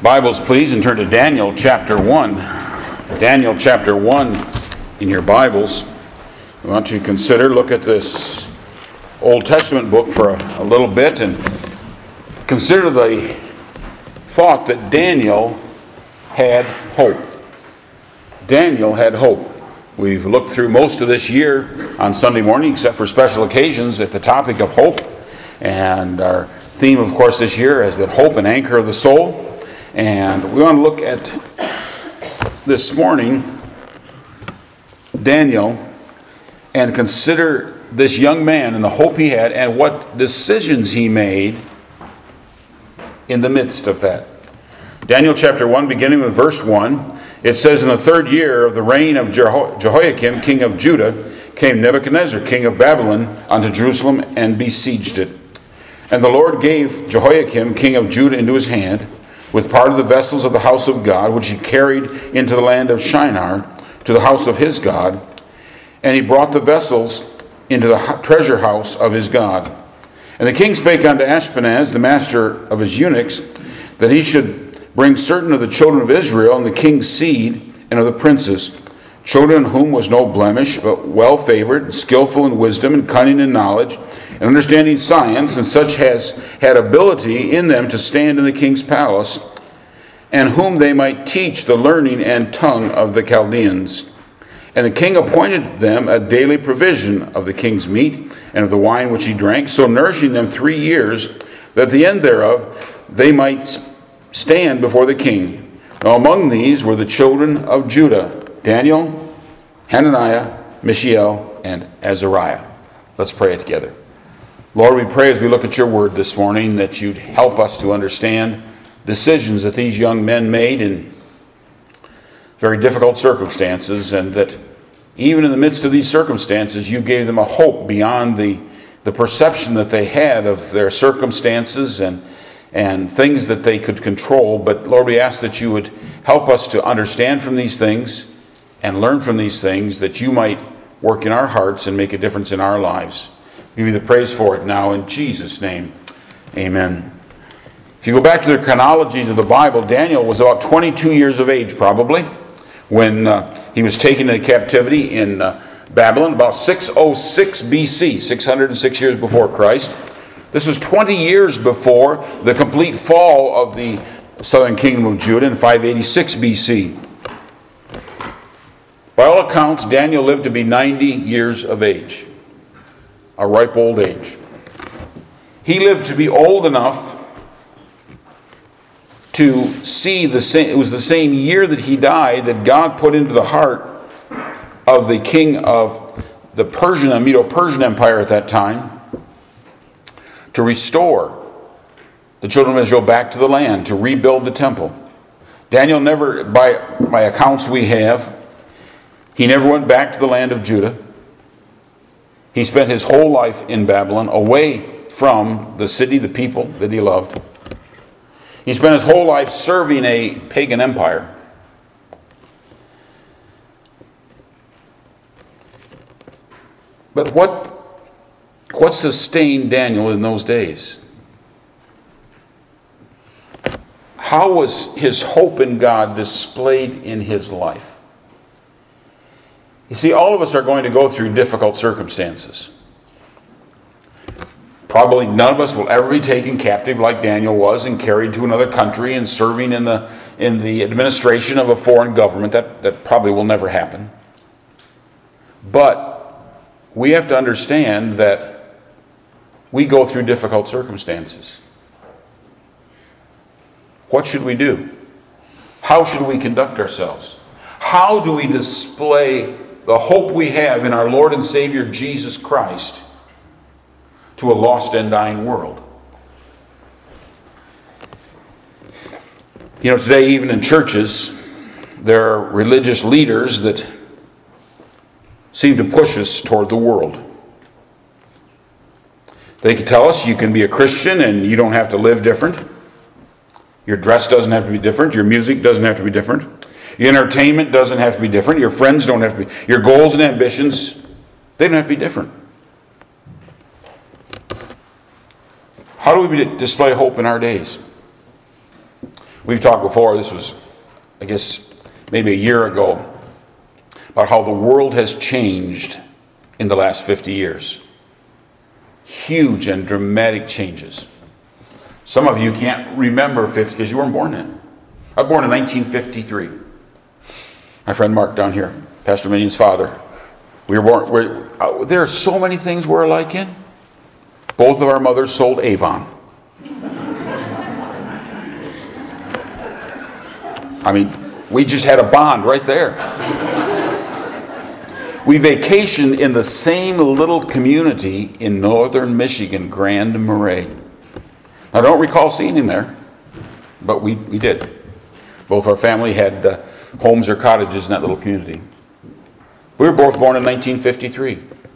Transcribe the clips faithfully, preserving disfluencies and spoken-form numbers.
Bibles, please, and turn to Daniel chapter one. Daniel chapter one in your Bibles. I want you to consider, look at this Old Testament book for a, a little bit and consider the thought that Daniel had hope. Daniel had hope. We've looked through most of this year on Sunday morning, except for special occasions, at the topic of hope. And our theme, of course, this year has been hope and anchor of the soul. And we want to look at this morning Daniel and consider this young man and the hope he had and what decisions he made in the midst of that. Daniel chapter one, beginning with verse one, it says, "In the third year of the reign of Jeho- Jehoiakim, king of Judah, came Nebuchadnezzar, king of Babylon, unto Jerusalem and besieged it. And the Lord gave Jehoiakim, king of Judah, into his hand, with part of the vessels of the house of God, which he carried into the land of Shinar, to the house of his God. And he brought the vessels into the treasure house of his God. And the king spake unto Ashpenaz, the master of his eunuchs, that he should bring certain of the children of Israel, and the king's seed, and of the princes, children in whom was no blemish, but well favored, skillful in wisdom, and cunning in knowledge, and understanding science, and such as had ability in them to stand in the king's palace, and whom they might teach the learning and tongue of the Chaldeans. And the king appointed them a daily provision of the king's meat, and of the wine which he drank, so nourishing them three years, that at the end thereof they might stand before the king. Now among these were the children of Judah, Daniel, Hananiah, Mishael, and Azariah." Let's pray it together. Lord, we pray as we look at your word this morning that you'd help us to understand decisions that these young men made in very difficult circumstances, and that even in the midst of these circumstances, you gave them a hope beyond the, the perception that they had of their circumstances and, and things that they could control. But Lord, we ask that you would help us to understand from these things and learn from these things, that you might work in our hearts and make a difference in our lives. Give you the praise for it now in Jesus' name. Amen. If you go back to the chronologies of the Bible, Daniel was about twenty-two years of age probably when uh, he was taken into captivity in uh, Babylon, about six oh six B C, six hundred six years before Christ. This was twenty years before the complete fall of the southern kingdom of Judah in five eighty-six B C. By all accounts, Daniel lived to be ninety years of age. A ripe old age. He lived to be old enough to see the same. It was the same year that he died that God put into the heart of the king of the Persian, Medo-Persian Empire at that time, to restore the children of Israel back to the land, to rebuild the temple. Daniel never, by, by accounts we have, he never went back to the land of Judah. He spent his whole life in Babylon, away from the city, the people that he loved. He spent his whole life serving a pagan empire. But what, what sustained Daniel in those days? How was his hope in God displayed in his life? You see, all of us are going to go through difficult circumstances. Probably none of us will ever be taken captive like Daniel was and carried to another country and serving in the in the administration of a foreign government. That, that probably will never happen. But we have to understand that we go through difficult circumstances. What should we do? How should we conduct ourselves? How do we display the hope we have in our Lord and Savior Jesus Christ to a lost and dying world? You know, today even in churches, there are religious leaders that seem to push us toward the world. They can tell us you can be a Christian and you don't have to live different. Your dress doesn't have to be different. Your music doesn't have to be different. Your entertainment doesn't have to be different. Your friends don't have to be. Your goals and ambitions, they don't have to be different. How do we display hope in our days? We've talked before, this was, I guess, maybe a year ago, about how the world has changed in the last fifty years. Huge and dramatic changes. Some of you can't remember fifty because you weren't born then. I was born in nineteen fifty-three. My friend Mark down here, Pastor Minion's father. We were born. We're, uh, there are so many things we're alike in. Both of our mothers sold Avon. I mean, we just had a bond right there. We vacationed in the same little community in northern Michigan, Grand Marais. I don't recall seeing him there, but we, we did. Both our family had uh, homes or cottages in that little community. We were both born in nineteen fifty-three.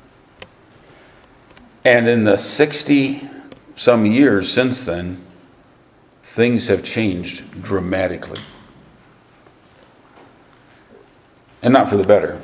And in the sixty-some years since then, things have changed dramatically. And not for the better.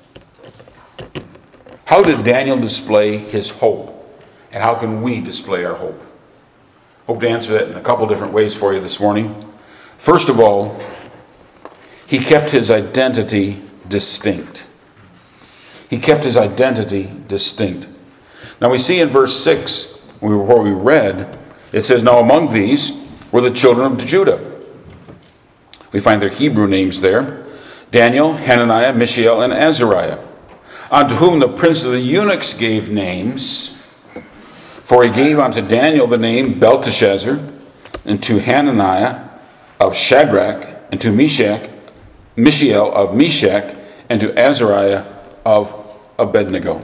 How did Daniel display his hope? And how can we display our hope? Hope to answer that in a couple different ways for you this morning. First of all, he kept his identity distinct. He kept his identity distinct. Now we see in verse six, where we read, it says, "Now among these were the children of Judah." We find their Hebrew names there: Daniel, Hananiah, Mishael, and Azariah, unto whom the prince of the eunuchs gave names. For he gave unto Daniel the name Belteshazzar, and to Hananiah of Shadrach, and to Meshach, Mishael of Meshach, and to Azariah of Abednego.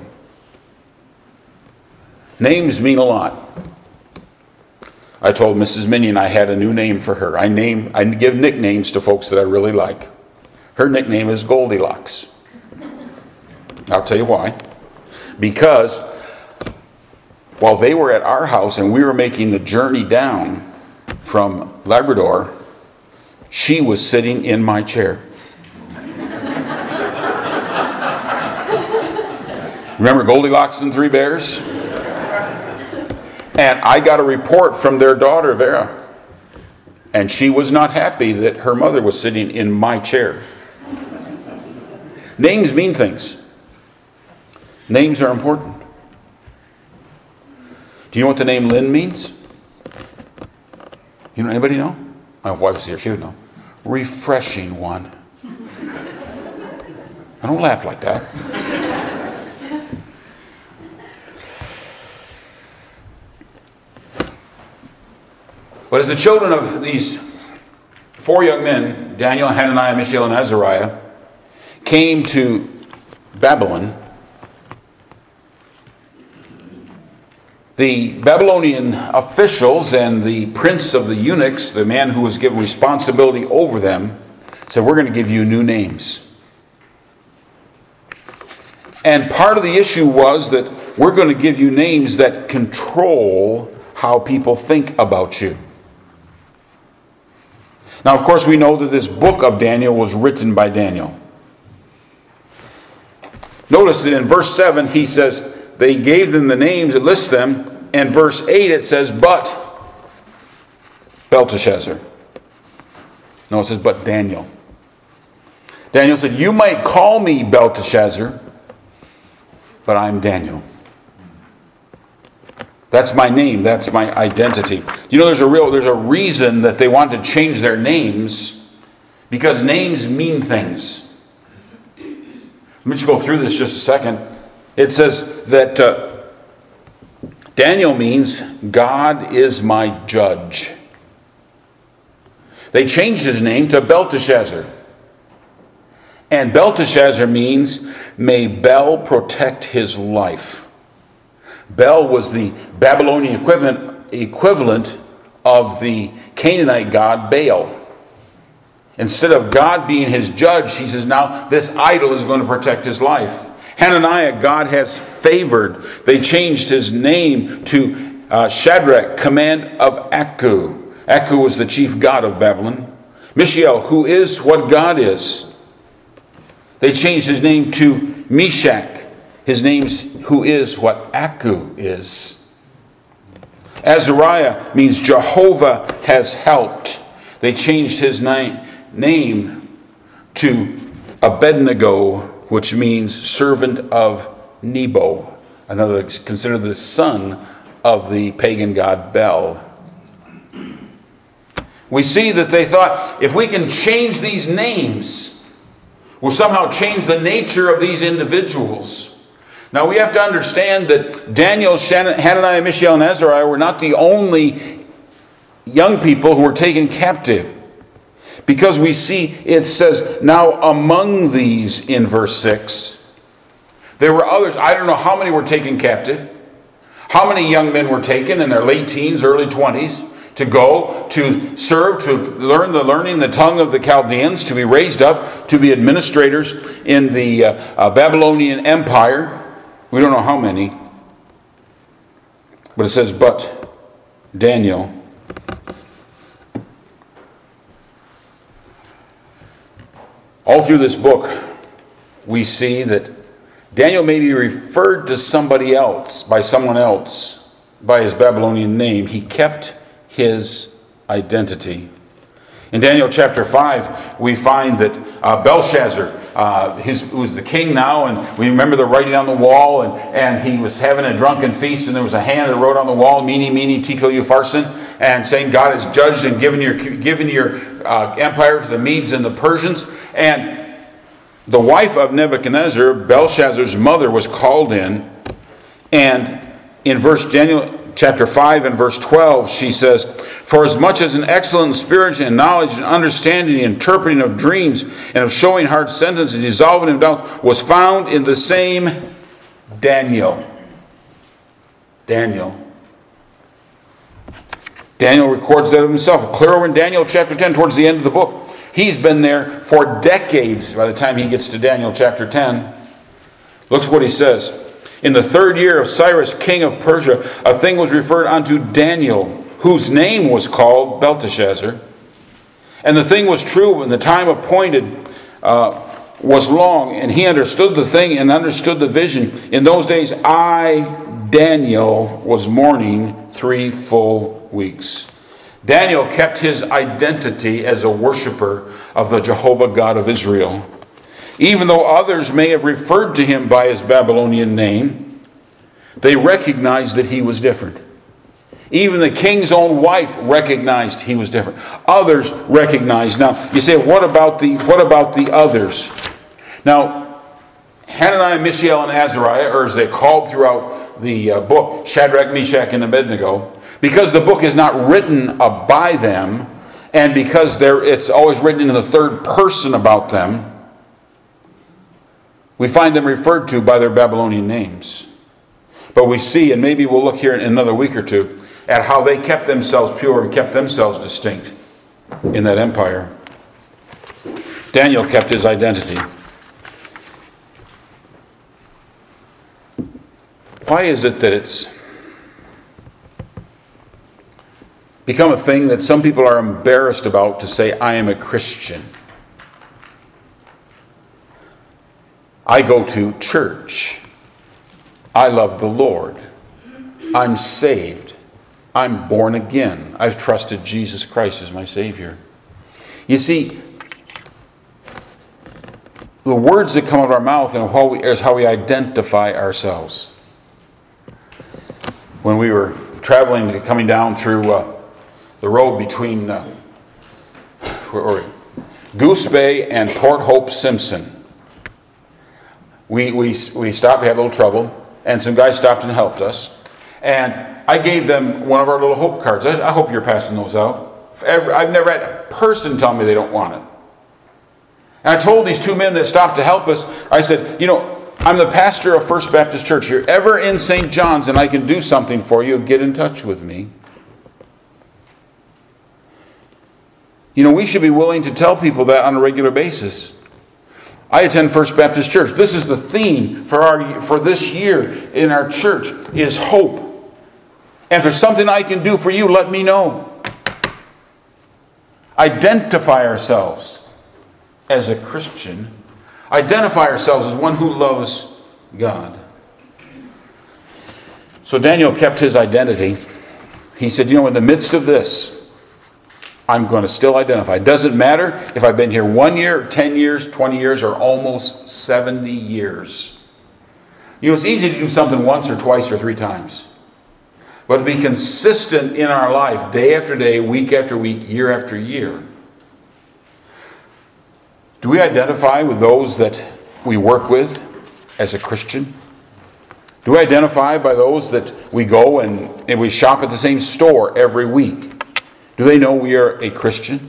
Names mean a lot. I told Missus Minion I had a new name for her. I name I give nicknames to folks that I really like. Her nickname is Goldilocks. I'll tell you why. Because while they were at our house and we were making the journey down from Labrador, she was sitting in my chair. Remember Goldilocks and Three Bears? And I got a report from their daughter, Vera. And she was not happy that her mother was sitting in my chair. Names mean things. Names are important. Do you know what the name Lynn means? You know, anybody know? My wife was here, she would know. Refreshing one. I don't laugh like that. But as the children of these four young men, Daniel, Hananiah, Mishael, and Azariah, came to Babylon, the Babylonian officials and the prince of the eunuchs, the man who was given responsibility over them, said, "We're going to give you new names." And part of the issue was that we're going to give you names that control how people think about you. Now, of course, we know that this book of Daniel was written by Daniel. Notice that in verse seven, he says, they gave them the names, it lists them. And verse eight, it says, but Belteshazzar. No, it says, but Daniel. Daniel said, you might call me Belteshazzar, but I'm Daniel. That's my name. That's my identity. You know, there's a real, there's a reason that they want to change their names, because names mean things. Let me just go through this just a second. It says that uh, Daniel means God is my judge. They changed his name to Belteshazzar. And Belteshazzar means, may Bel protect his life. Bel was the Babylonian equivalent, equivalent of the Canaanite god Baal. Instead of God being his judge, he says, now this idol is going to protect his life. Hananiah, God has favored. They changed his name to uh, Shadrach, command of Aku. Aku was the chief god of Babylon. Mishael, who is what God is. They changed his name to Meshach. His name's who is what Aku is. Azariah means Jehovah has helped. They changed his ni- name to Abednego, which means servant of Nebo. Another considered the son of the pagan god Bel. We see that they thought, if we can change these names, we'll somehow change the nature of these individuals. Now we have to understand that Daniel, Hananiah, Mishael, and Azariah were not the only young people who were taken captive. Because we see it says, now among these in verse six, there were others. I don't know how many were taken captive. How many young men were taken in their late teens, early twenties, to go, to serve, to learn the learning, the tongue of the Chaldeans, to be raised up, to be administrators in the uh, uh, Babylonian Empire. We don't know how many. But it says, but Daniel. All through this book, we see that Daniel may be referred to somebody else, by someone else, by his Babylonian name. He kept his identity. In Daniel chapter five, we find that uh, Belshazzar, uh, his, who was the king now, and we remember the writing on the wall, and, and he was having a drunken feast, and there was a hand that wrote on the wall, Mene, Mene, Tekel, Upharsin, and saying God has judged and given your, given your uh, empire to the Medes and the Persians. And the wife of Nebuchadnezzar, Belshazzar's mother, was called in, and in verse Daniel chapter five and verse twelve, she says, for as much as an excellent spirit and knowledge and understanding and interpreting of dreams and of showing hard sentence and dissolving of doubts was found in the same Daniel. Daniel. Daniel records that of himself. Clear over in Daniel chapter ten, towards the end of the book. He's been there for decades by the time he gets to Daniel chapter ten. Look what he says. In the third year of Cyrus, king of Persia, a thing was referred unto Daniel, whose name was called Belteshazzar. And the thing was true when the time appointed uh, was long, and he understood the thing and understood the vision. In those days, I, Daniel, was mourning three full weeks. Daniel kept his identity as a worshiper of the Jehovah God of Israel. Even though others may have referred to him by his Babylonian name, they recognized that he was different. Even the king's own wife recognized he was different. Others recognized. Now, you say, what about the what about the others? Now, Hananiah, Mishael, and Azariah, or as they're called throughout the uh, book, Shadrach, Meshach, and Abednego, because the book is not written uh, by them, and because it's always written in the third person about them, we find them referred to by their Babylonian names. But we see, and maybe we'll look here in another week or two, at how they kept themselves pure and kept themselves distinct in that empire. Daniel kept his identity. Why is it that it's become a thing that some people are embarrassed about to say, I am a Christian? I go to church. I love the Lord. I'm saved. I'm born again. I've trusted Jesus Christ as my Savior. You see, the words that come out of our mouth and how we, is how we identify ourselves. When we were traveling, coming down through uh, the road between uh, or Goose Bay and Port Hope Simpson, we, we, we stopped, we had a little trouble, and some guys stopped and helped us. And I gave them one of our little hope cards. I, I hope you're passing those out. Every, I've never had a person tell me they don't want it. And I told these two men that stopped to help us, I said, you know, I'm the pastor of First Baptist Church. If you're ever in Saint John's and I can do something for you, get in touch with me. You know, we should be willing to tell people that on a regular basis. I attend First Baptist Church. This is the theme for our for this year in our church is hope. And if there's something I can do for you, let me know. Identify ourselves as a Christian. Identify ourselves as one who loves God. So Daniel kept his identity. He said, you know, in the midst of this, I'm going to still identify. It doesn't matter if I've been here one year, ten years, twenty years, or almost seventy years. You know, it's easy to do something once or twice or three times. But to be consistent in our life, day after day, week after week, year after year. Do we identify with those that we work with as a Christian? Do we identify by those that we go and, and we shop at the same store every week? Do they know we are a Christian?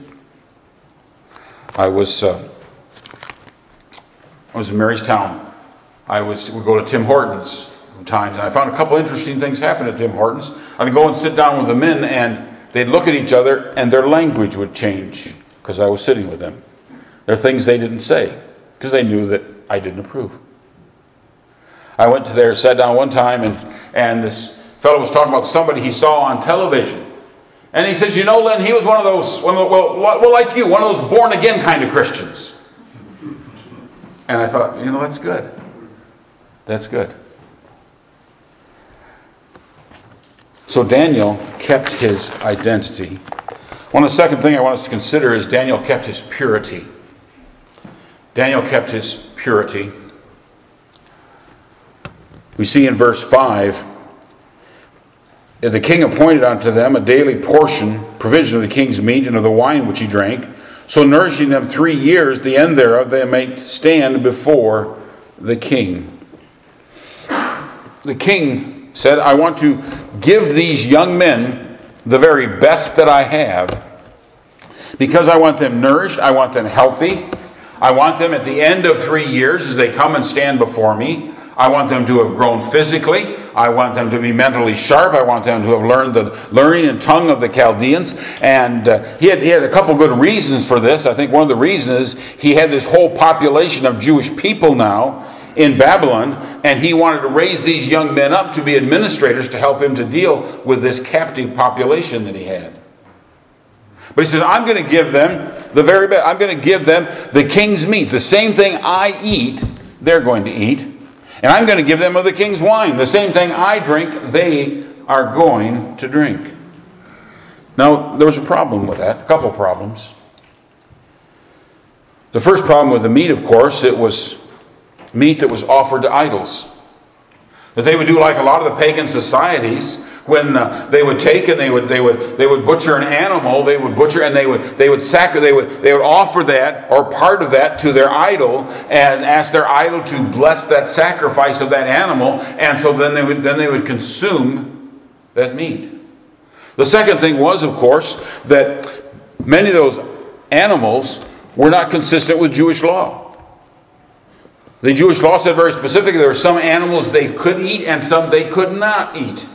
I was uh, I was in Marystown. I was would go to Tim Hortons sometimes, and I found a couple interesting things happen at Tim Hortons. I'd go and sit down with the men, and they'd look at each other, and their language would change because I was sitting with them. There are things they didn't say because they knew that I didn't approve. I went to there, sat down one time, and, and this fellow was talking about somebody he saw on television. And he says, you know, Lynn, he was one of those, one of the, well, well, like you, one of those born-again kind of Christians. And I thought, you know, that's good. That's good. So Daniel kept his identity. One of the second thing I want us to consider is Daniel kept his purity. Daniel kept his purity. We see in verse five, the king appointed unto them a daily portion, provision of the king's meat and of the wine which he drank, so nourishing them three years, the end thereof they might stand before the king. The king said, I want to give these young men the very best that I have, because I want them nourished, I want them healthy, I want them at the end of three years as they come and stand before me, I want them to have grown physically. I want them to be mentally sharp. I want them to have learned the learning and tongue of the Chaldeans. And uh, he, had, he had a couple good reasons for this. I think one of the reasons is he had this whole population of Jewish people now in Babylon, and he wanted to raise these young men up to be administrators to help him to deal with this captive population that he had. But he said, I'm going to give them the very best. I'm going to give them the king's meat. The same thing I eat, they're going to eat. And I'm going to give them of the king's wine. The same thing I drink, they are going to drink. Now, there was a problem with that, a couple problems. The first problem with the meat, of course, it was meat that was offered to idols. That they would do like a lot of the pagan societies, when uh, they would take and they would they would they would butcher an animal, they would butcher and they would they would sacri- they would they would offer that or part of that to their idol and ask their idol to bless that sacrifice of that animal, and so then they would then they would consume that meat. The second thing was, of course, that many of those animals were not consistent with Jewish law. The Jewish law said very specifically there were some animals they could eat and some they could not eat.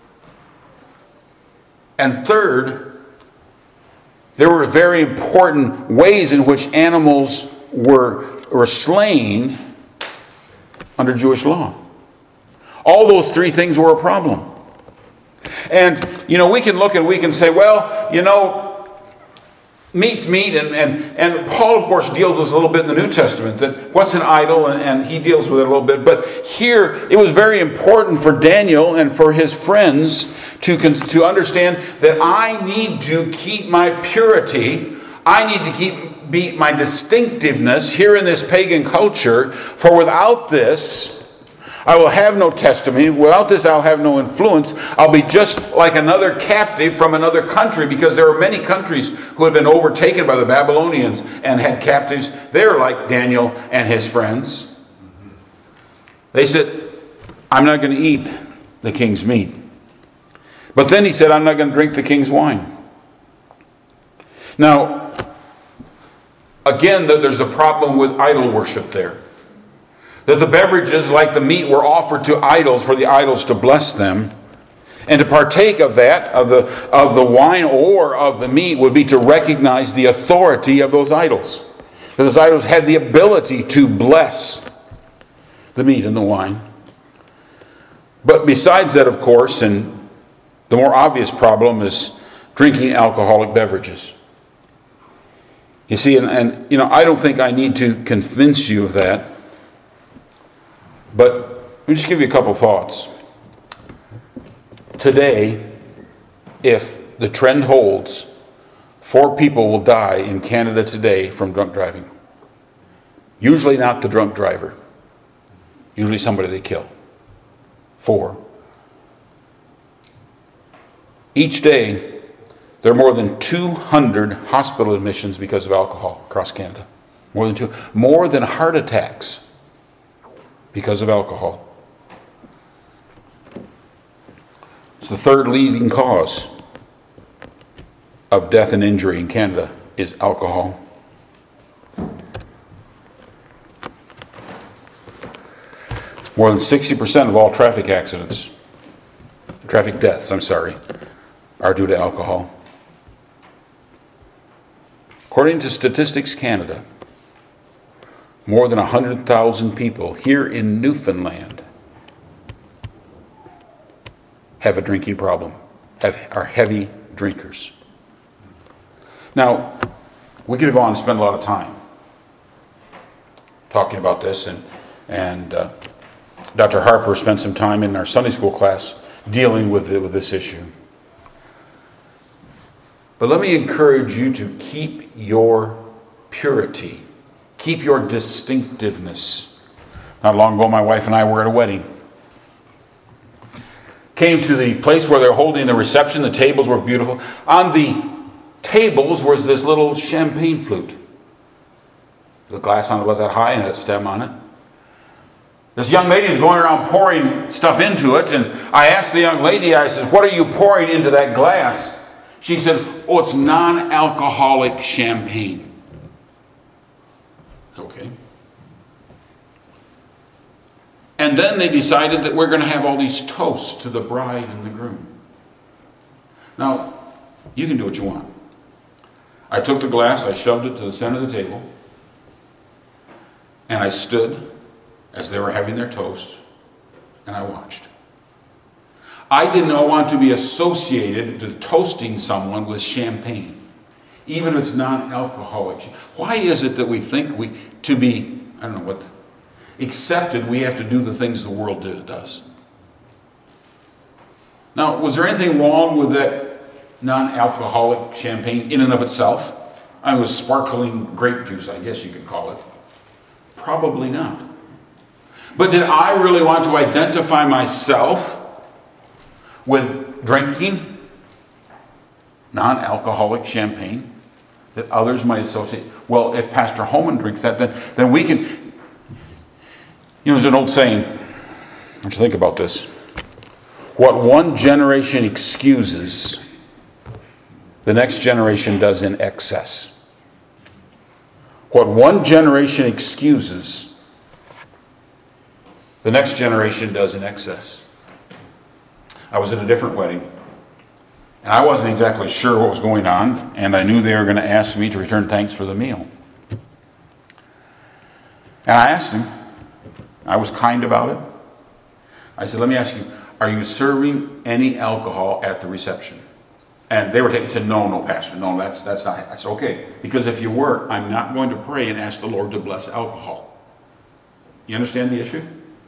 And third, there were very important ways in which animals were, were slain under Jewish law. All those three things were a problem. And, you know, we can look and we can say, well, you know, meat's meat, and, and, and Paul, of course, deals with this a little bit in the New Testament, that what's an idol, and, and he deals with it a little bit. But here, it was very important for Daniel and for his friends to, to understand that I need to keep my purity, I need to keep be, my distinctiveness here in this pagan culture, for without this, I will have no testimony. Without this, I'll have no influence. I'll be just like another captive from another country, because there were many countries who had been overtaken by the Babylonians and had captives there, like Daniel and his friends. They said, I'm not going to eat the king's meat. But then he said, I'm not going to drink the king's wine. Now, again, there's a problem with idol worship there. That the beverages, like the meat, were offered to idols for the idols to bless them. And to partake of that, of the, of the wine or of the meat, would be to recognize the authority of those idols. Those idols had the ability to bless the meat and the wine. But besides that, of course, and the more obvious problem is drinking alcoholic beverages. You see, and, and you know, I don't think I need to convince you of that. But let me just give you a couple thoughts. Today, if the trend holds Four people will die in Canada today from drunk driving. Usually not the drunk driver. Usually somebody they kill. Four. Each day, there are more than two hundred hospital admissions because of alcohol across Canada. More than two. More than heart attacks because of alcohol. It's the third leading cause of death and injury in Canada is alcohol. More than sixty percent of all traffic accidents, traffic deaths, I'm sorry, are due to alcohol. According to Statistics Canada, more than one hundred thousand people here in Newfoundland have a drinking problem, have, are heavy drinkers. Now, we could go on and spend a lot of time talking about this, and, and uh, Doctor Harper spent some time in our Sunday school class dealing with, the, with this issue. But let me encourage you to keep your purity. Keep your distinctiveness. Not long ago, my wife and I were at a wedding. Came to the place where they're holding the reception. The tables were beautiful. On the tables was this little champagne flute. The glass on it about that high and a stem on it. This young lady is going around pouring stuff into it, and I asked the young lady, I said, what are you pouring into that glass? She said, oh, it's non-alcoholic champagne. Okay. And then they decided that we're going to have all these toasts to the bride and the groom. Now, you can do what you want. I took the glass, I shoved it to the center of the table, and I stood as they were having their toast, and I watched. I did not want to be associated to toasting someone with champagne, even if it's non-alcoholic. Why is it that we think we, to be, I don't know what, accepted, we have to do the things the world do, does? Now, was there anything wrong with that non-alcoholic champagne in and of itself? I mean, it was sparkling grape juice, I guess you could call it. Probably not. But did I really want to identify myself with drinking non-alcoholic champagne that others might associate? Well, if Pastor Holman drinks that, then, then we can... You know, there's an old saying, don't you think about this? What one generation excuses, the next generation does in excess. What one generation excuses, the next generation does in excess. I was at a different wedding, and I wasn't exactly sure what was going on, and I knew they were going to ask me to return thanks for the meal. And I asked him, I was kind about it. I said, let me ask you, are you serving any alcohol at the reception? And they were taking, said, no, no, Pastor, no, that's that's not, that's okay. Because if you were, I'm not going to pray and ask the Lord to bless alcohol. You understand the issue?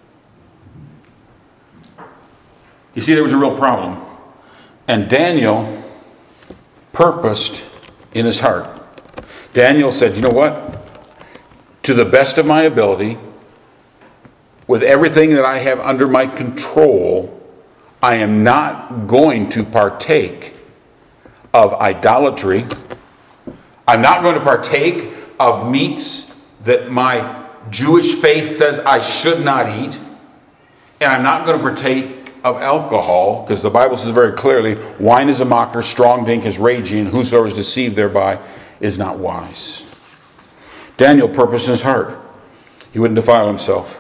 You see, there was a real problem. And Daniel purposed in his heart. Daniel said, you know what? To the best of my ability, with everything that I have under my control, I am not going to partake of idolatry. I'm not going to partake of meats that my Jewish faith says I should not eat. And I'm not going to partake of alcohol, because the Bible says very clearly, wine is a mocker, strong drink is raging, and whosoever is deceived thereby is not wise. Daniel purposed in his heart. He wouldn't defile himself.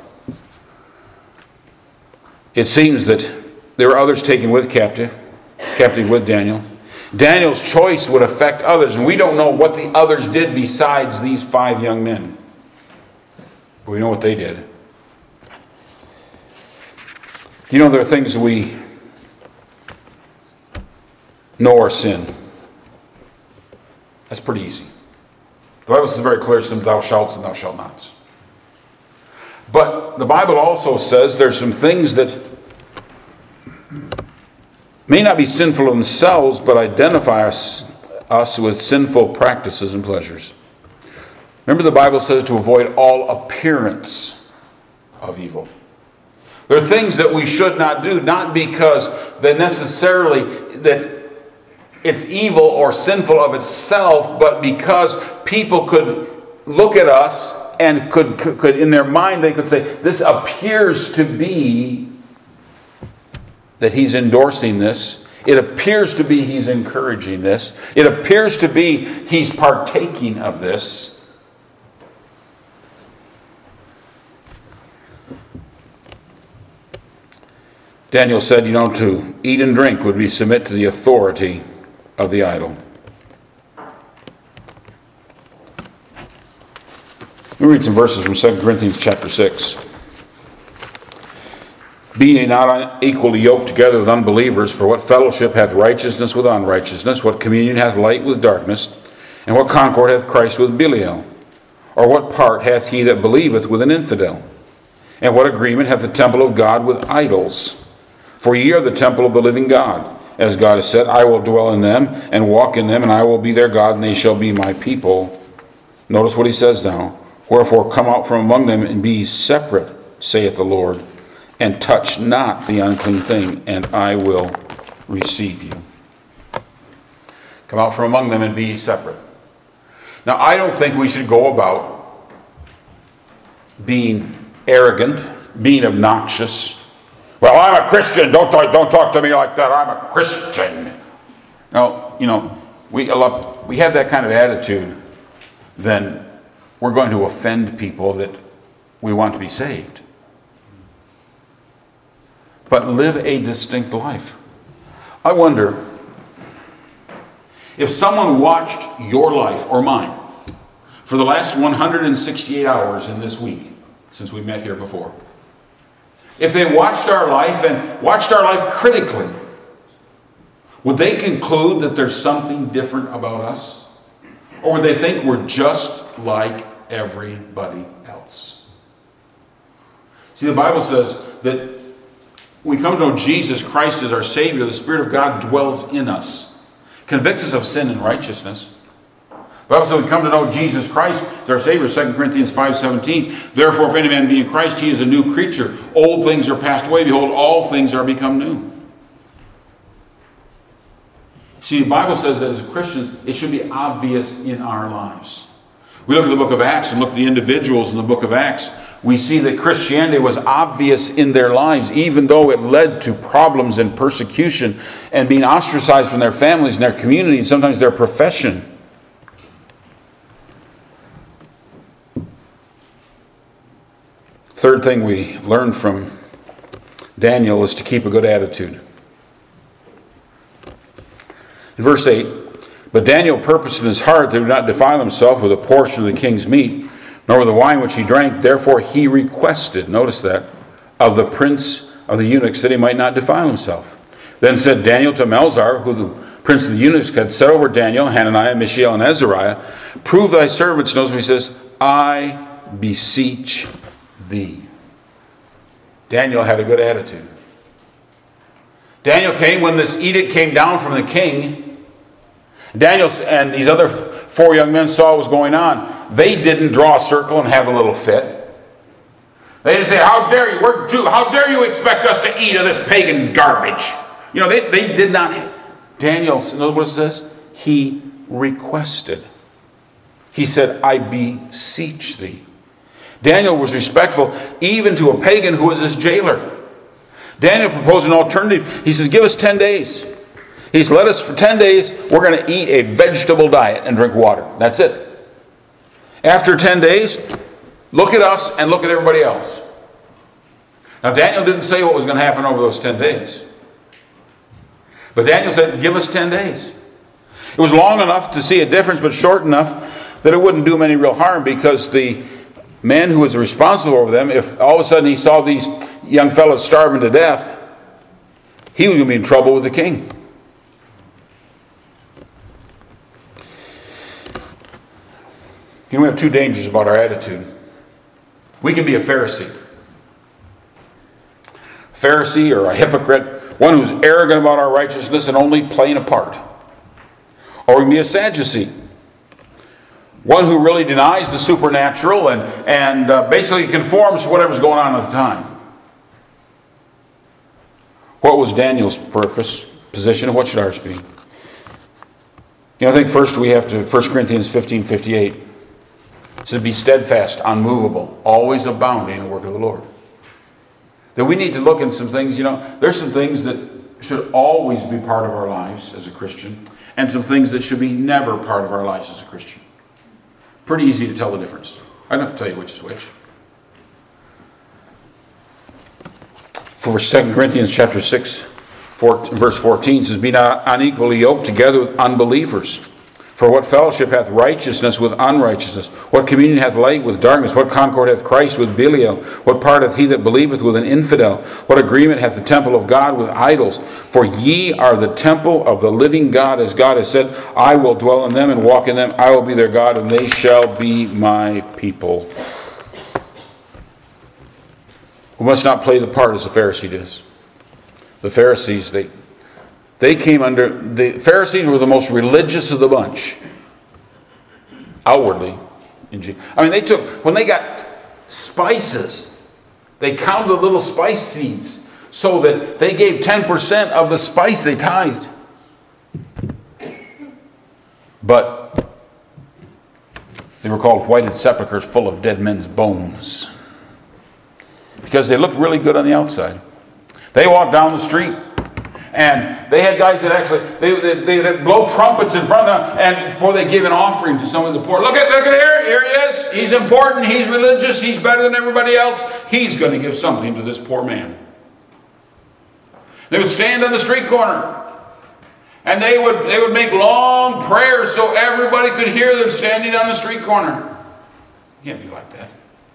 It seems that there were others taken with captive, captive with Daniel. Daniel's choice would affect others, and we don't know what the others did besides these five young men. But we know what they did. You know, there are things we know are sin. That's pretty easy. The Bible says very clear, some thou shalt and thou shalt not. But the Bible also says there's some things that may not be sinful themselves, but identify us us with sinful practices and pleasures. Remember, the Bible says to avoid all appearance of evil. There are things that we should not do, not because they necessarily that it's evil or sinful of itself, but because people could look at us and could, could, could in their mind, they could say, this appears to be that he's endorsing this. It appears to be he's encouraging this. It appears to be he's partaking of this. Daniel said, you know, to eat and drink would be submit to the authority of the idol. Let me read some verses from Second Corinthians chapter six. Be ye not equally yoked together with unbelievers, for what fellowship hath righteousness with unrighteousness? What communion hath light with darkness? And what concord hath Christ with Belial? Or what part hath he that believeth with an infidel? And what agreement hath the temple of God with idols? For ye are the temple of the living God. As God has said, I will dwell in them and walk in them, and I will be their God, and they shall be my people. Notice what he says now. Wherefore come out from among them and be ye separate, saith the Lord, and touch not the unclean thing, and I will receive you. Come out from among them and be ye separate. Now, I don't think we should go about being arrogant, being obnoxious. Well, I'm a Christian. Don't talk, don't talk to me like that. I'm a Christian. Now, you know, we, we have that kind of attitude, then we're going to offend people that we want to be saved. But live a distinct life. I wonder if someone watched your life or mine for the last one hundred sixty-eight hours in this week since we met here before. If they watched our life and watched our life critically, would they conclude that there's something different about us? Or would they think we're just like everybody else? See, the Bible says that when we come to know Jesus Christ as our Savior, the Spirit of God dwells in us, convicts us of sin and righteousness. The Bible says we come to know Jesus Christ as our Savior, Second Corinthians five seventeen. Therefore, if any man be in Christ, he is a new creature. Old things are passed away. Behold, all things are become new. See, the Bible says that as Christians, it should be obvious in our lives. We look at the book of Acts and look at the individuals in the book of Acts. We see that Christianity was obvious in their lives, even though it led to problems and persecution and being ostracized from their families and their community and sometimes their profession. Third thing we learn from Daniel is to keep a good attitude. In verse eight, but Daniel purposed in his heart that he would not defile himself with a portion of the king's meat, nor with the wine which he drank. Therefore he requested, notice that, of the prince of the eunuchs that he might not defile himself. Then said Daniel to Melzar, who the prince of the eunuchs had set over Daniel, Hananiah, Mishael, and Azariah, prove thy servants. Notice what he says, I beseech thee. Daniel had a good attitude. Daniel came when this edict came down from the king. Daniel and these other four young men saw what was going on. They didn't draw a circle and have a little fit. They didn't say, how dare you, we're Jew, how dare you expect us to eat of this pagan garbage? You know, they, they did not. Daniel, know what it says? He requested. He said, I beseech thee. Daniel was respectful even to a pagan who was his jailer. Daniel proposed an alternative. He says, give us ten days. He says, let us for ten days, we're going to eat a vegetable diet and drink water. That's it. After ten days, look at us and look at everybody else. Now, Daniel didn't say what was going to happen over those ten days. But Daniel said, give us ten days. It was long enough to see a difference, but short enough that it wouldn't do him any real harm, because the man who was responsible over them, if all of a sudden he saw these young fellows starving to death, he was going to be in trouble with the king. You know, we have two dangers about our attitude. We can be a Pharisee. A Pharisee or a hypocrite, one who's arrogant about our righteousness and only playing a part. Or we can be a Sadducee. One who really denies the supernatural and, and uh, basically conforms to whatever's going on at the time. What was Daniel's purpose, position, and what should ours be? You know, I think first we have to, First Corinthians fifteen fifty-eight. It says, be steadfast, unmovable, always abounding in the work of the Lord. That we need to look in some things, you know, there's some things that should always be part of our lives as a Christian, and some things that should be never part of our lives as a Christian. Pretty easy to tell the difference. I don't have to tell you which is which. For Second Corinthians chapter six, verse fourteen says, be not unequally yoked together with unbelievers. For what fellowship hath righteousness with unrighteousness? What communion hath light with darkness? What concord hath Christ with Belial? What part hath he that believeth with an infidel? What agreement hath the temple of God with idols? For ye are the temple of the living God, as God has said, I will dwell in them and walk in them. I will be their God, and they shall be my people. We must not play the part as the Pharisee does. The Pharisees, they... They came under, the Pharisees were the most religious of the bunch. Outwardly. I mean, they took, when they got spices, they counted little spice seeds so that they gave ten percent of the spice they tithed. But they were called whited sepulchres full of dead men's bones. Because they looked really good on the outside. They walked down the street. And they had guys that actually, they, they, they would blow trumpets in front of them and before they gave an offering to some of the poor. Look at, look at here, here he is. He's important, he's religious, he's better than everybody else. He's going to give something to this poor man. They would stand on the street corner. And they would, they would make long prayers so everybody could hear them standing on the street corner. You can't be like that.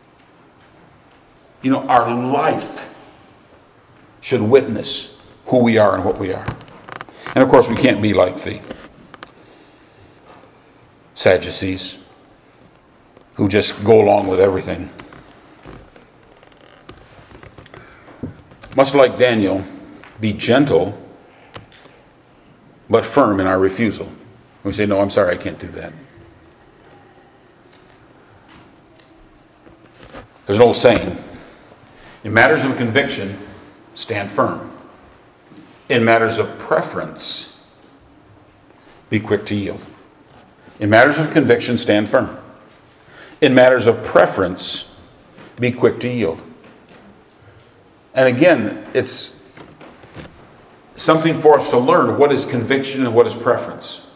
You know, our life should witness who we are and what we are. And of course we can't be like the Sadducees who just go along with everything. Must, like Daniel, be gentle but firm in our refusal. We say, no, I'm sorry, I can't do that. There's an old saying, in matters of conviction, stand firm. In matters of preference, be quick to yield. In matters of conviction, stand firm. In matters of preference, be quick to yield. And again, it's something for us to learn what is conviction and what is preference.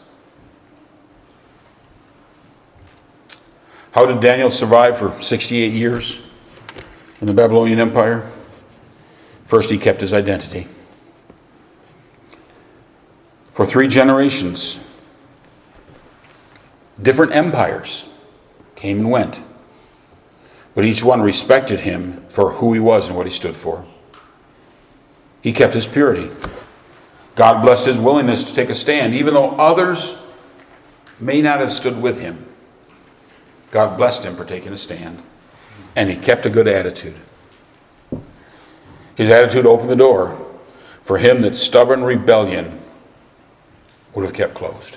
How did Daniel survive for sixty-eight years in the Babylonian Empire? First, he kept his identity. For three generations, different empires came and went. But each one respected him for who he was and what he stood for. He kept his purity. God blessed his willingness to take a stand, even though others may not have stood with him. God blessed him for taking a stand. And he kept a good attitude. His attitude opened the door for him that stubborn rebellion would have kept closed.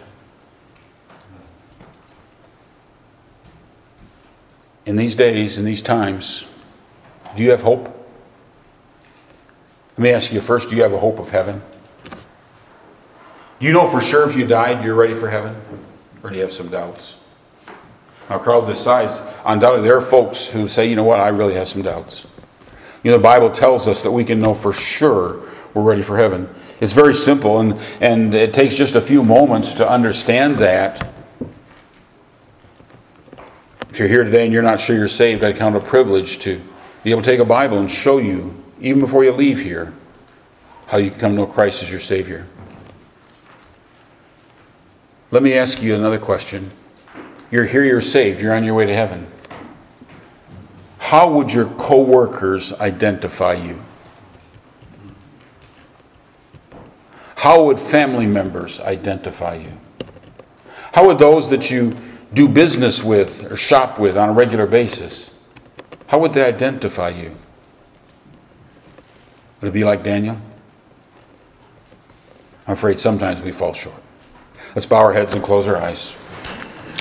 In these days, in these times, do you have hope? Let me ask you first, do you have a hope of heaven? Do you know for sure if you died, you're ready for heaven? Or do you have some doubts? Now, Carl decides, undoubtedly there are folks who say, you know what, I really have some doubts. You know, the Bible tells us that we can know for sure we're ready for heaven. It's very simple, and, and it takes just a few moments to understand that. If you're here today and you're not sure you're saved, I count it a privilege to be able to take a Bible and show you, even before you leave here, how you can come to know Christ as your Savior. Let me ask you another question. You're here, you're saved, you're on your way to heaven. How would your co-workers identify you? How would family members identify you? How would those that you do business with or shop with on a regular basis, how would they identify you? Would it be like Daniel? I'm afraid sometimes we fall short. Let's bow our heads and close our eyes.